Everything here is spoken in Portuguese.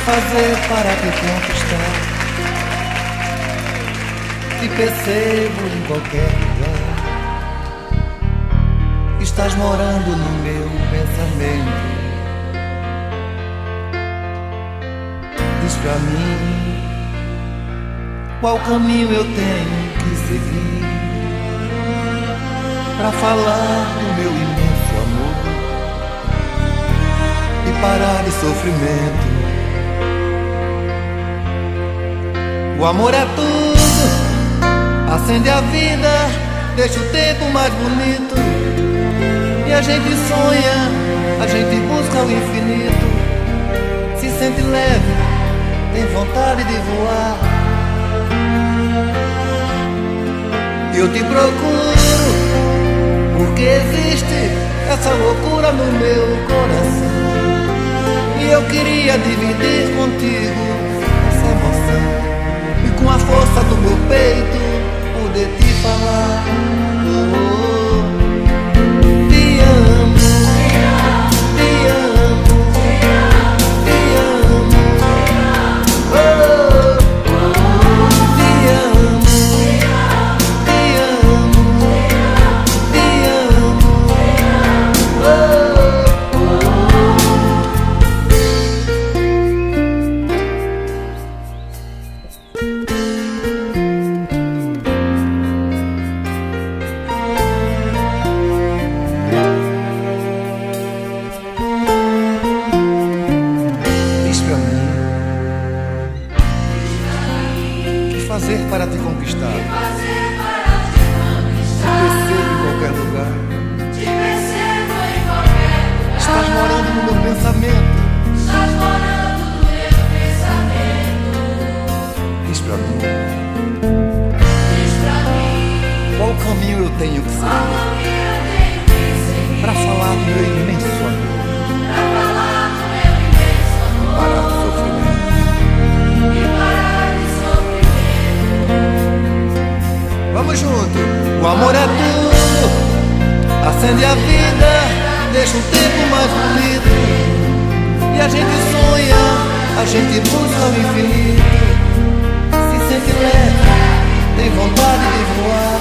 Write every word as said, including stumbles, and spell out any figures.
fazer para te conquistar? Te percebo em qualquer lugar. Estás morando no meu pensamento. Diz pra mim qual caminho eu tenho que seguir pra falar do meu imenso amor e parar de sofrimento. O amor é tudo, acende a vida, deixa o tempo mais bonito. E a gente sonha, a gente busca o infinito, se sente leve, tem vontade de voar. Eu te procuro, porque existe essa loucura no meu coração. E eu queria dividir contigo essa emoção, e com a força do meu peito poder te falar. Oh, te amo, te amo, te amo. Oh, te amo, te amo, te amo. Oh, fazer para te conquistar? Que fazer para te conquistar? Te percebo em qualquer lugar. Te percebo em qualquer lugar. Estás morando no meu pensamento. Estás morando no meu pensamento. Diz pra mim Diz pra mim qual caminho eu tenho que qual seguir caminho eu tenho que seguir pra falar do meu imenso amor, pra falar do meu imenso amor parar do sofrimento. e parar de sofrimento. Vamos junto. O amor é tudo, acende a vida, deixa o tempo mais bonito. E a gente sonha, a gente busca o infinito, se sente leve, tem vontade de voar.